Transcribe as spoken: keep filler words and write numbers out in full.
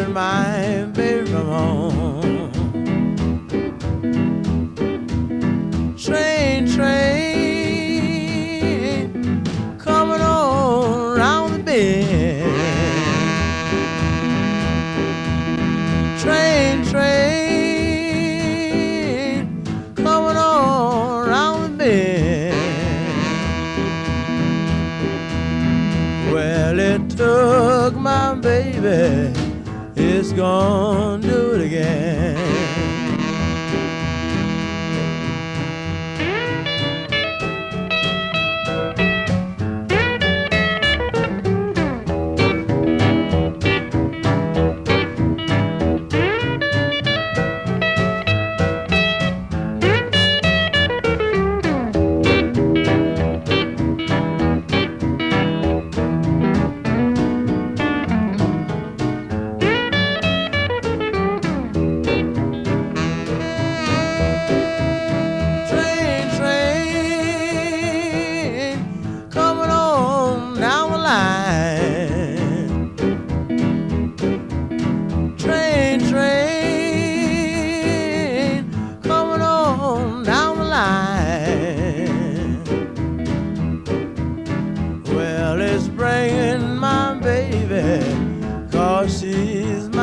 bringing my baby from home. Train, train, coming on round the bend. Train, train, coming on round the bend. Well, it took my baby, it's gonna do it again. Train, train, coming on down the line. Well, it's bringing my baby, 'cause she's my